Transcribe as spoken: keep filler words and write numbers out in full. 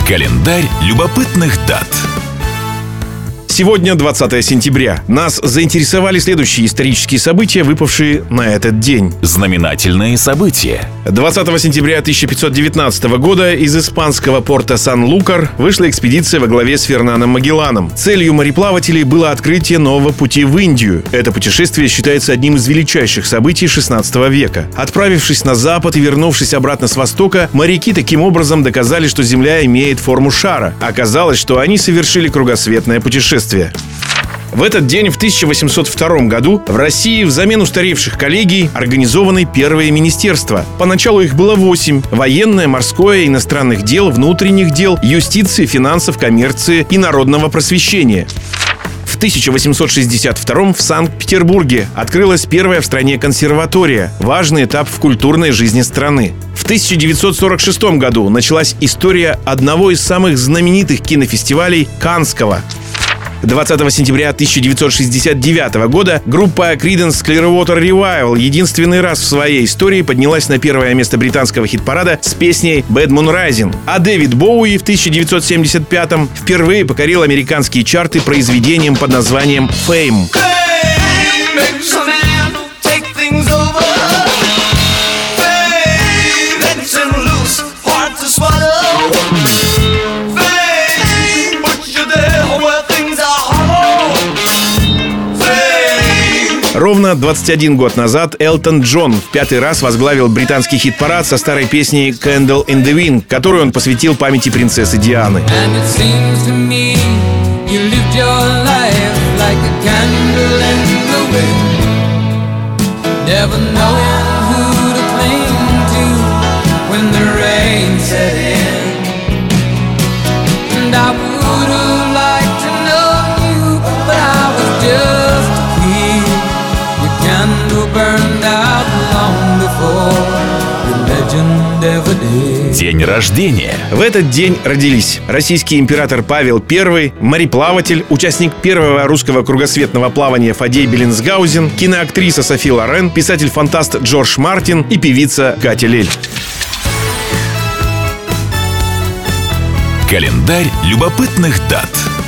Календарь любопытных дат. Сегодня двадцатое сентября. Нас заинтересовали следующие исторические события, выпавшие на этот день. Знаменательные события. двадцатого сентября тысяча пятьсот девятнадцатого года из испанского порта Сан-Лукар вышла экспедиция во главе с Фернаном Магелланом. Целью мореплавателей было открытие нового пути в Индию. Это путешествие считается одним из величайших событий шестнадцатого века. Отправившись на запад и вернувшись обратно с востока, моряки таким образом доказали, что Земля имеет форму шара. Оказалось, что они совершили кругосветное путешествие. В этот день, в тысяча восемьсот втором году, в России взамен устаревших коллегий организованы первые министерства. Поначалу их было восемь: военное, морское, иностранных дел, внутренних дел, юстиции, финансов, коммерции и народного просвещения. В тысяча восемьсот шестьдесят втором в Санкт-Петербурге открылась первая в стране консерватория – важный этап в культурной жизни страны. В тысяча девятьсот сорок шестом году началась история одного из самых знаменитых кинофестивалей – Каннского. двадцатого сентября тысяча девятьсот шестьдесят девятого года группа Creedence Clearwater Revival единственный раз в своей истории поднялась на первое место британского хит-парада с песней «Bad Moon Rising». А Дэвид Боуи в тысяча девятьсот семьдесят пятом впервые покорил американские чарты произведением под названием «Fame». Ровно двадцать один год назад Элтон Джон в пятый раз возглавил британский хит-парад со старой песней «Candle in the Wind», которую он посвятил памяти принцессы Дианы. День рождения. В этот день родились российский император Павел Первый, мореплаватель, участник первого русского кругосветного плавания Фадей Беллинсгаузен, киноактриса Софи Лорен, писатель-фантаст Джордж Мартин и певица Катя Лель. Календарь любопытных дат.